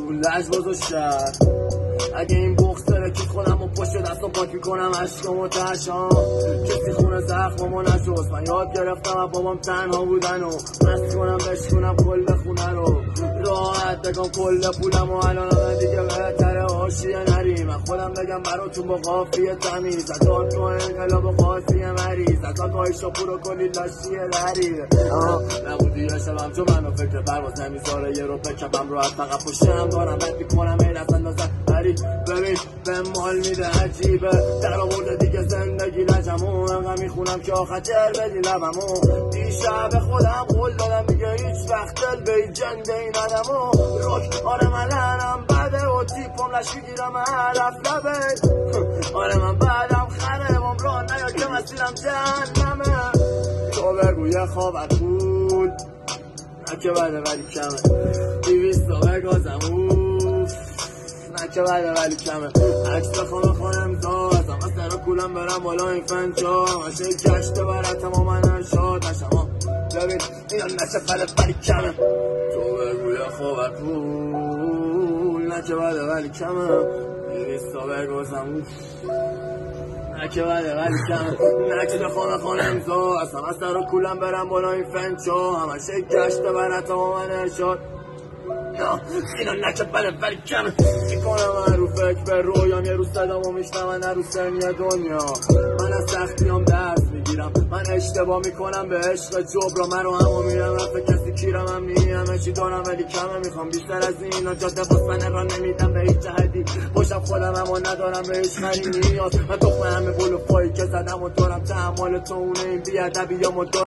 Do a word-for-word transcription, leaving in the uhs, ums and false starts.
تو لجباز و شهر. اگه این بغض ترکید خودم و پشت دستم پاک میکنم عشقم و تشام. کسی خونه زخممو نشست، من یاد گرفتم از بابام تنها بودن و مست کنم بشکنم کل خونه رو راحت بگم کل پولم و الان من دیگه بهتره حاشیه نریم. من خودم بگم براتون با قافیه تمیز ازان تو انقلاب و قاضی مریض ازان گاهی شاپور و کلی لاشیه دریه نبودی شبم چون منو فکر پرواز نمیذاره یه رو بکبم راحت فقط پشتم دارم بد میکنم این از اندازه بری ببین به مال میده عجیبه در آورده دیگه زندگی لجمو انقدر میخونم که آخر جر بدی لبمو دیشب خودم قول دادم دیگه هیچ وقت دل به هیچ جنده این آدمو روک آره من لعنم بده و تیپم لشی گیرم علف لبه آره من بعدم خره عمران نیا که مسیرم جهنمه تو بگو یه خوابت بود نه که بده ولی کمه دیویست تا بگازم اوف نه که بده ولی کمه عکس بخوام خانم دا ازم از در کولم برم بالا این فنجا هشه گشته برای تماما نشاد نشما ببین اینا نشه بده ولی کمه تو بگو یه خوابت بود نه که بده ولی کمه دیویست تا بگازم اوف نه که بده ولی کمه نه که بخوام خانم دا ازم از در کولم برم بالا این فنجا همشه گشته برای تماما نشاد اینا نکه بله ولی کمه میکنم من رو فکر به رویام یه روز صدام و میشنم من رو سنی دنیا من از سختیام درس میگیرم من اشتباه میکنم به عشق جبرا من رو همو میرم رفت کسی کیرم هم نی همه چی دارم ولی کمه میخوام بیشتر از اینا جاده باسمنه را نمیدم به هیچ جهدی باشم خودم اما ندارم به هیچ خری نیاز من تخمه همه بلو پایی که زدم و دارم تحمال تو اونه این بیادبی یا